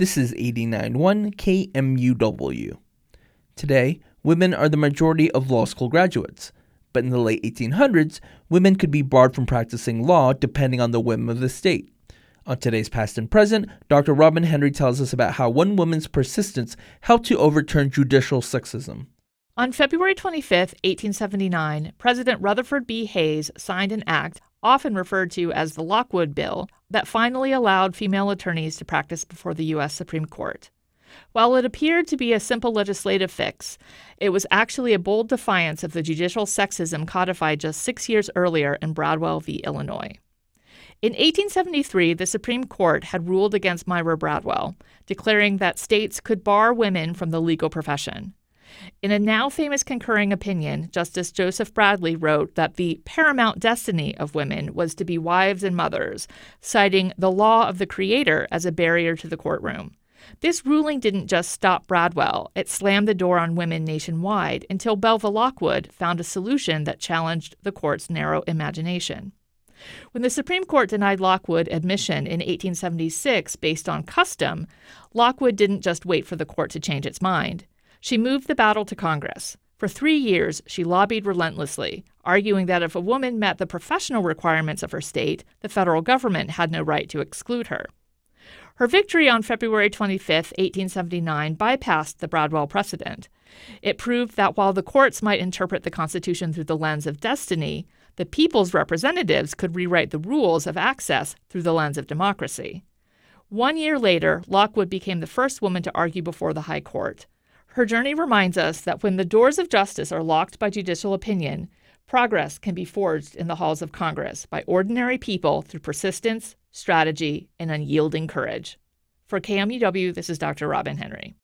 This is 89.1 KMUW. Today, women are the majority of law school graduates, but in the late 1800s, women could be barred from practicing law depending on the whim of the state. On today's Past and Present, Dr. Robin Henry tells us about how one woman's persistence helped to overturn judicial sexism. On February 25, 1879, President Rutherford B. Hayes signed an act, often referred to as the Lockwood Bill, that finally allowed female attorneys to practice before the U.S. Supreme Court. While it appeared to be a simple legislative fix, it was actually a bold defiance of the judicial sexism codified just 6 years earlier in Bradwell v. Illinois. In 1873, the Supreme Court had ruled against Myra Bradwell, declaring that states could bar women from the legal profession. In a now famous concurring opinion, Justice Joseph Bradley wrote that the paramount destiny of women was to be wives and mothers, citing the law of the Creator as a barrier to the courtroom. This ruling didn't just stop Bradwell, it slammed the door on women nationwide until Belva Lockwood found a solution that challenged the court's narrow imagination. When the Supreme Court denied Lockwood admission in 1876 based on custom, Lockwood didn't just wait for the court to change its mind. She moved the battle to Congress. For 3 years, she lobbied relentlessly, arguing that if a woman met the professional requirements of her state, the federal government had no right to exclude her. Her victory on February 25, 1879, bypassed the Bradwell precedent. It proved that while the courts might interpret the Constitution through the lens of destiny, the people's representatives could rewrite the rules of access through the lens of democracy. 1 year later, Lockwood became the first woman to argue before the High Court. Her journey reminds us that when the doors of justice are locked by judicial opinion, progress can be forged in the halls of Congress by ordinary people through persistence, strategy, and unyielding courage. For KMUW, this is Dr. Robin Henry.